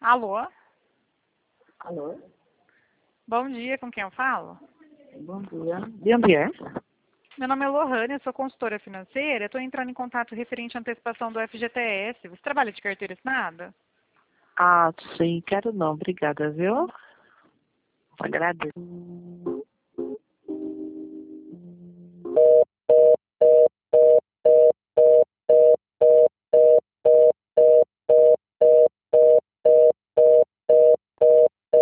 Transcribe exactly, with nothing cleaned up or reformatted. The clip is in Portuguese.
Alô? Alô? Bom dia, com quem eu falo? Bom dia. De onde é? Meu nome é Lohane, eu sou consultora financeira. Estou entrando em contato referente à antecipação do F G T S. Você trabalha de carteira assinada? Ah, sim, quero não. Obrigada, viu? Agradeço.